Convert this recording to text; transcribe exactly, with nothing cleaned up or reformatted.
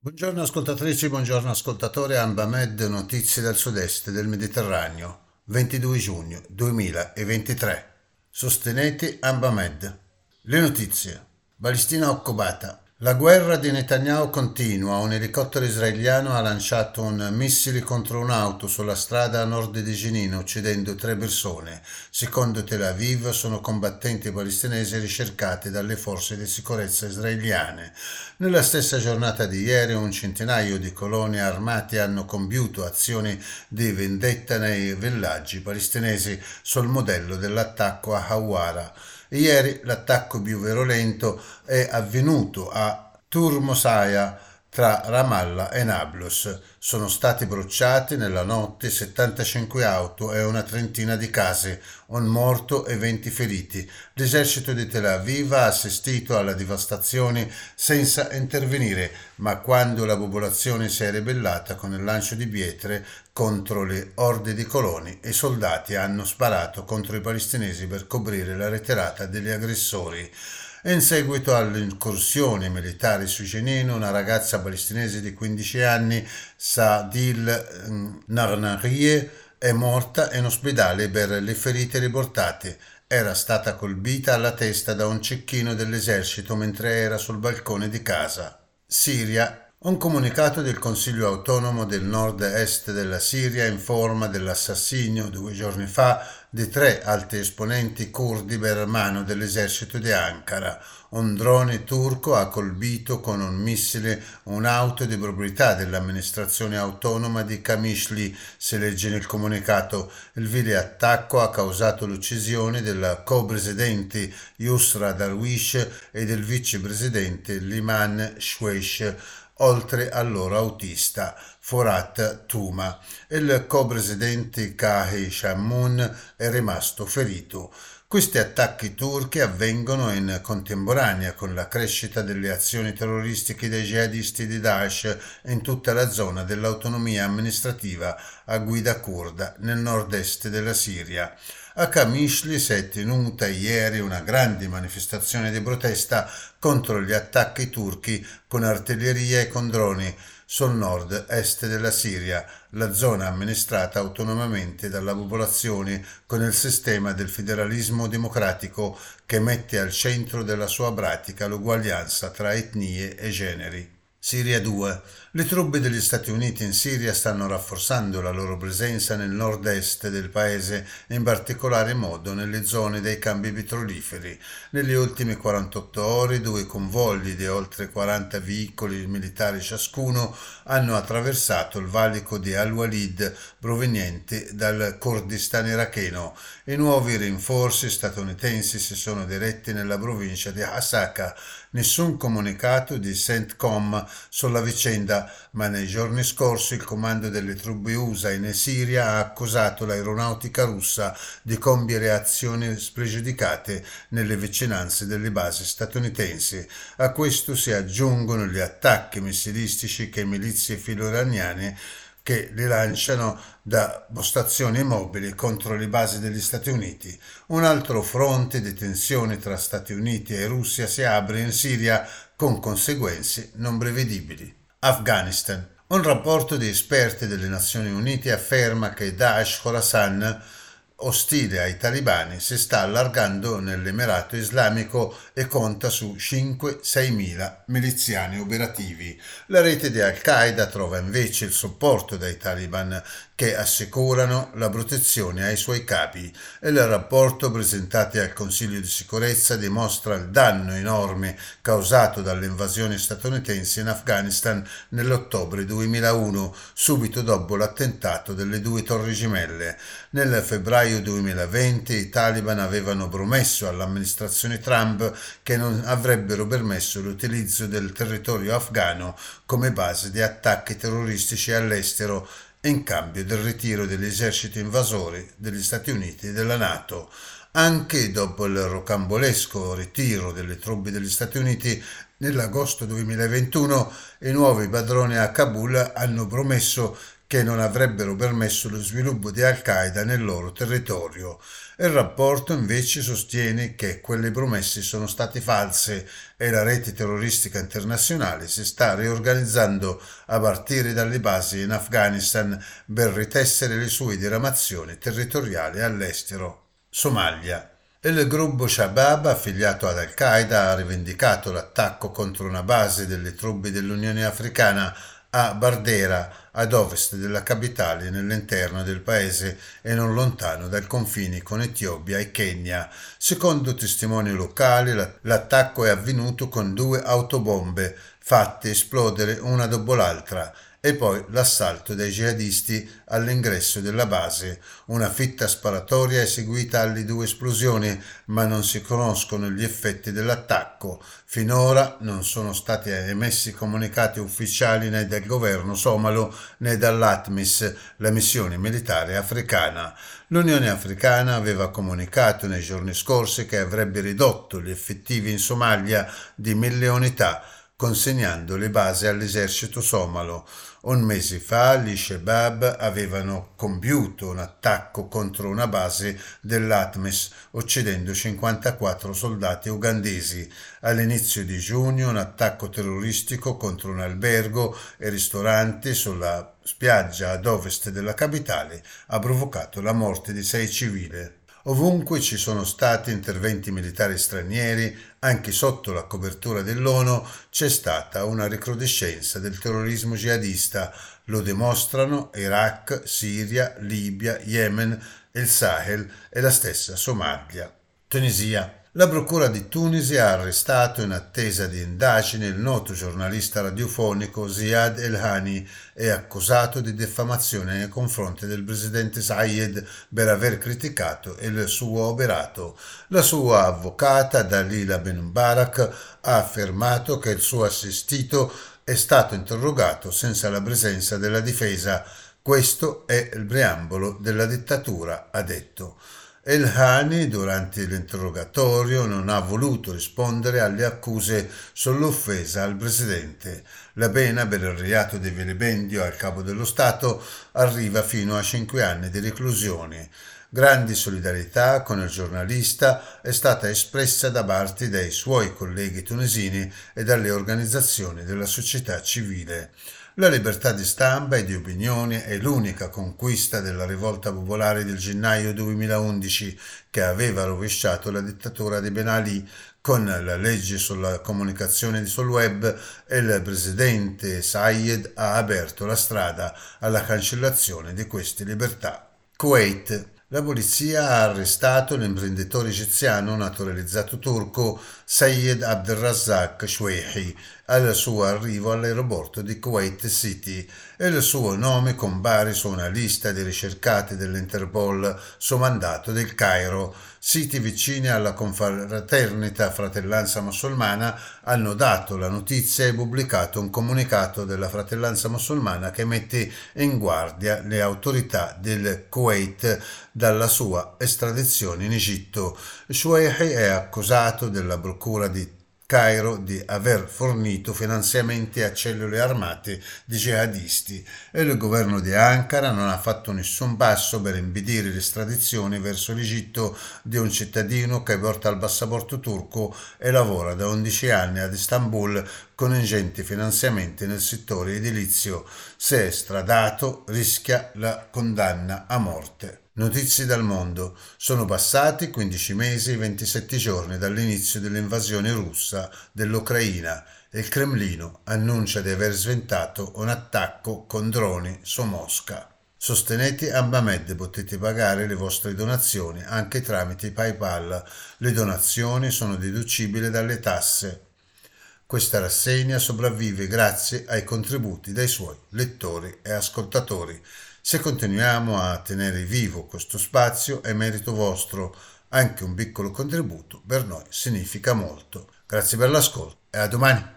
Buongiorno ascoltatrici, buongiorno ascoltatori, Ambamed, notizie dal sud-est del Mediterraneo, ventidue giugno duemilaventitré. Sostenete Ambamed. Le notizie. Palestina occupata. La guerra di Netanyahu continua. Un elicottero israeliano ha lanciato un missile contro un'auto sulla strada a nord di Jenin, uccidendo tre persone. Secondo Tel Aviv, sono combattenti palestinesi ricercati dalle forze di sicurezza israeliane. Nella stessa giornata di ieri, un centinaio di coloni armati hanno compiuto azioni di vendetta nei villaggi palestinesi sul modello dell'attacco a Hawara. Ieri l'attacco più virulento è avvenuto a Turmosaya, tra Ramallah e Nablus. Sono stati bruciati nella notte settantacinque auto e una trentina di case, un morto e venti feriti. L'esercito di Tel Aviv ha assistito alla devastazione senza intervenire, ma quando la popolazione si è ribellata con il lancio di pietre contro le orde di coloni, i soldati hanno sparato contro i palestinesi per coprire la ritirata degli aggressori. In seguito alle incursioni militari su Jenin, una ragazza palestinese di quindici anni, Saadil Narnarieh, è morta in ospedale per le ferite riportate. Era stata colpita alla testa da un cecchino dell'esercito mentre era sul balcone di casa. Siria. Un comunicato del Consiglio autonomo del nord-est della Siria informa dell'assassinio due giorni fa di tre alti esponenti curdi per mano dell'esercito di Ankara. Un drone turco ha colpito con un missile un'auto di proprietà dell'amministrazione autonoma di Kamishli, si legge nel comunicato. Il vile attacco ha causato l'uccisione del co-presidente Yusra Darwish e del vicepresidente Liman Shweish, oltre al loro autista Forat Tuma. Il co-presidente Kahi Shammun è rimasto ferito. Questi attacchi turchi avvengono in contemporanea con la crescita delle azioni terroristiche dei jihadisti di Daesh in tutta la zona dell'autonomia amministrativa a guida curda nel nord-est della Siria. A Kamishli si è tenuta ieri una grande manifestazione di protesta contro gli attacchi turchi con artiglieria e con droni sul nord-est della Siria, la zona amministrata autonomamente dalla popolazione con il sistema del federalismo democratico che mette al centro della sua pratica l'uguaglianza tra etnie e generi. Siria due. Le truppe degli Stati Uniti in Siria stanno rafforzando la loro presenza nel nord-est del paese, in particolare modo nelle zone dei campi petroliferi. Nelle ultime quarantotto ore due convogli di oltre quaranta veicoli militari ciascuno hanno attraversato il valico di Al-Walid provenienti dal Kurdistan iracheno. I nuovi rinforzi statunitensi si sono diretti nella provincia di Hasaka. Nessun comunicato di CENTCOM sulla vicenda, ma nei giorni scorsi il comando delle truppe U S A in Siria ha accusato l'aeronautica russa di compiere azioni spregiudicate nelle vicinanze delle basi statunitensi. A questo si aggiungono gli attacchi missilistici che milizie filo-iraniane che li lanciano da postazioni mobili contro le basi degli Stati Uniti. Un altro fronte di tensione tra Stati Uniti e Russia si apre in Siria con conseguenze non prevedibili. Afghanistan. Un rapporto di esperti delle Nazioni Unite afferma che Daesh Khorasan, ostile ai talibani, si sta allargando nell'Emirato Islamico e conta su cinque sei mila miliziani operativi. La rete di Al-Qaeda trova invece il supporto dai taliban che assicurano la protezione ai suoi capi. Il rapporto presentato al Consiglio di sicurezza dimostra il danno enorme causato dall'invasione statunitense in Afghanistan nell'ottobre duemilauno, subito dopo l'attentato delle due torri gemelle. Nel febbraio duemilaventi i Taliban avevano promesso all'amministrazione Trump che non avrebbero permesso l'utilizzo del territorio afghano come base di attacchi terroristici all'estero in cambio del ritiro degli eserciti invasori degli Stati Uniti e della NATO. Anche dopo il rocambolesco ritiro delle truppe degli Stati Uniti nell'agosto duemilaventuno, i nuovi padroni a Kabul hanno promesso che non avrebbero permesso lo sviluppo di Al-Qaeda nel loro territorio. Il rapporto invece sostiene che quelle promesse sono state false e la rete terroristica internazionale si sta riorganizzando a partire dalle basi in Afghanistan per ritessere le sue diramazioni territoriali all'estero. Somalia. Il gruppo Shabab, affiliato ad Al-Qaeda, ha rivendicato l'attacco contro una base delle truppe dell'Unione Africana a Bardera, ad ovest della capitale, nell'interno del paese e non lontano dai confini con Etiopia e Kenya. Secondo testimoni locali, l'attacco è avvenuto con due autobombe fatte esplodere una dopo l'altra e poi l'assalto dei jihadisti all'ingresso della base. Una fitta sparatoria è seguita alle due esplosioni, ma non si conoscono gli effetti dell'attacco. Finora non sono stati emessi comunicati ufficiali né dal governo somalo né dall'ATMIS, la missione militare africana. L'Unione Africana aveva comunicato nei giorni scorsi che avrebbe ridotto gli effettivi in Somalia di mille unità, consegnando le basi all'esercito somalo. Un mese fa gli Shabab avevano compiuto un attacco contro una base dell'ATMIS, uccidendo cinquantaquattro soldati ugandesi. All'inizio di giugno un attacco terroristico contro un albergo e ristorante sulla spiaggia ad ovest della capitale ha provocato la morte di sei civili. Ovunque ci sono stati interventi militari stranieri, anche sotto la copertura dell'ONU, c'è stata una recrudescenza del terrorismo jihadista. Lo dimostrano Iraq, Siria, Libia, Yemen, il Sahel e la stessa Somalia. Tunisia. La procura di Tunisi ha arrestato in attesa di indagini il noto giornalista radiofonico Ziad El-Hani e accusato di diffamazione nei confronti del presidente Zayed per aver criticato il suo operato. La sua avvocata Dalila Ben Mubarak ha affermato che il suo assistito è stato interrogato senza la presenza della difesa. Questo è il preambolo della dittatura, ha detto. El-Hani, durante l'interrogatorio, non ha voluto rispondere alle accuse sull'offesa al presidente. La pena per il reato di vilipendio al capo dello Stato arriva fino a cinque anni di reclusione. Grande solidarietà con il giornalista è stata espressa da parte dei suoi colleghi tunisini e dalle organizzazioni della società civile. La libertà di stampa e di opinione è l'unica conquista della rivolta popolare del gennaio duemilaundici che aveva rovesciato la dittatura di Ben Ali. Con la legge sulla comunicazione sul web, il presidente Zayed ha aperto la strada alla cancellazione di queste libertà. Kuwait. La polizia ha arrestato l'imprenditore egiziano naturalizzato turco Sayed Abdelrazak Shweihi al suo arrivo all'aeroporto di Kuwait City e il suo nome compare su una lista di ricercati dell'Interpol su mandato del Cairo. Siti vicini alla confraternita Fratellanza Musulmana hanno dato la notizia e pubblicato un comunicato della Fratellanza Musulmana che mette in guardia le autorità del Kuwait dalla sua estradizione in Egitto. Shweihi è accusato dalla procura di Cairo di aver fornito finanziamenti a cellule armate di jihadisti e il governo di Ankara non ha fatto nessun passo per impedire l'estradizione verso l'Egitto di un cittadino che porta il passaporto turco e lavora da undici anni ad Istanbul con ingenti finanziamenti nel settore edilizio. Se estradato rischia la condanna a morte. Notizie dal mondo. Sono passati quindici mesi e ventisette giorni dall'inizio dell'invasione russa dell'Ucraina e il Cremlino annuncia di aver sventato un attacco con droni su Mosca. Sostenete Ambamed, potete pagare le vostre donazioni anche tramite PayPal. Le donazioni sono deducibili dalle tasse. Questa rassegna sopravvive grazie ai contributi dei suoi lettori e ascoltatori. Se continuiamo a tenere vivo questo spazio è merito vostro, anche un piccolo contributo per noi significa molto. Grazie per l'ascolto e a domani.